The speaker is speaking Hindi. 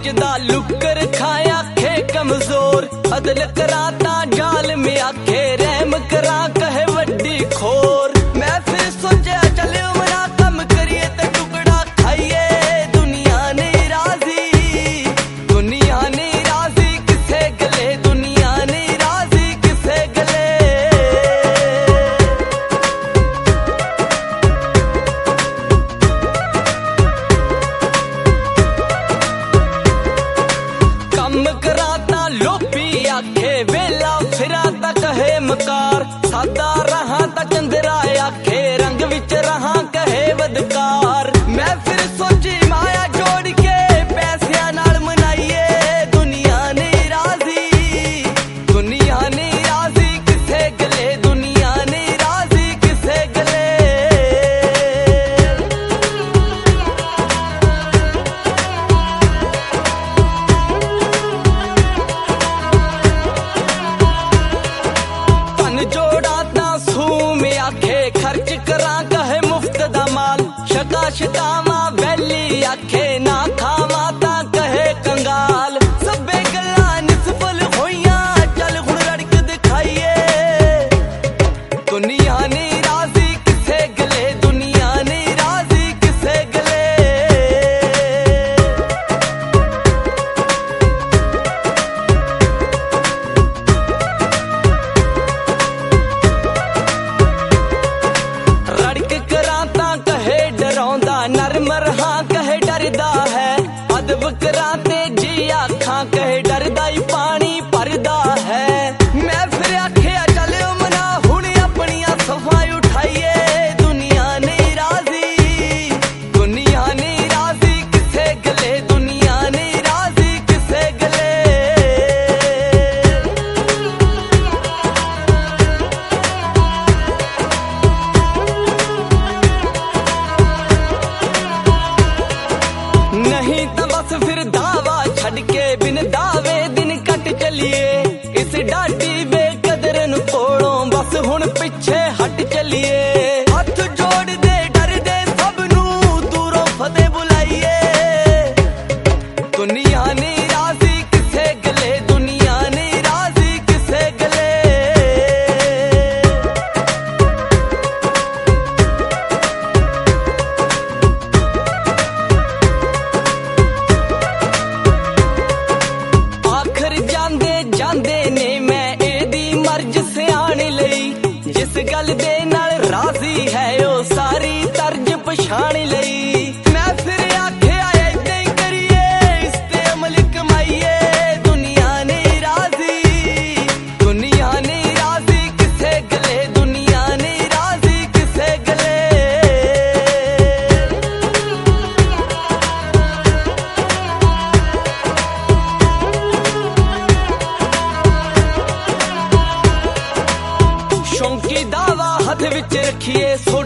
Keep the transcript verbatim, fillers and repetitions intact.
दा लुकर खाया खे कमजोर अदल कराता जाल में आखे रहम करा कहे वड्डी खोर मैं फिर सोचा चले मना कम करिए ते टुकड़ा खाइए दुनिया नहीं राजी दुनिया नहीं राजी किसे गले दुनिया नहीं राजी किसे गले कम कराता लोपी आखे वेला फिराता कहे मकार सादा रहा ता चंद्रा आखे रंग विच रहा कहे बदकार मैं फिर सोची माया जोड़ के पैसिया नाल मनाइए दुनिया नहीं राजी दुनिया नहीं राजी किसे गले दुनिया नहीं राजी किसे गले तन जोड़ा ता सू में आखे खर्च करा कहे मुफ्त दा माल शका शकावा वैली आखे ना खावा ता कहे कंगाल सबे गल्लां निसफल होइयां चल हुण रड़क दिखाइए दुनिया नहीं राजी किसे गले दुनिया नहीं राजी किसे गले रड़क कराता कहे डराउंदा नरम रहा कहे डरदा है अदब कराते जी आखा कहे डरदा ही पानी भरदा है मैं फिर आखिया चलियो मना हुण अपनियां सफाई उठाइए दुनिया नहीं राजी दुनिया नहीं राजी किसे गले दुनिया नहीं राजी किसे गले नहीं तो बस फिर दावा छड़ के बिन दावे दिन कट चलिए इस डाटी बेकदर नु कोलों बस हुण पिछे हट चलिए हथ जोड़ दे डर दे सब नू दूरों फतेह बुलाइए दुनिया नहीं राजी किसे गले दुनिया नहीं राजी किसे गले आखिर जांदे जांदे ने मैं एदी मर्ज सियाण लई जिस गल दे नाल राजी है ओ सारी तर्ज पछाण लई मैं फिर आखिया ऐदां ही करिए इस ते अमल कमाइए दुनिया नहीं राजी दुनिया नहीं राजी किसे गले दुनिया नहीं राजी किसे गले शौकी दावा हथ विच रखिए।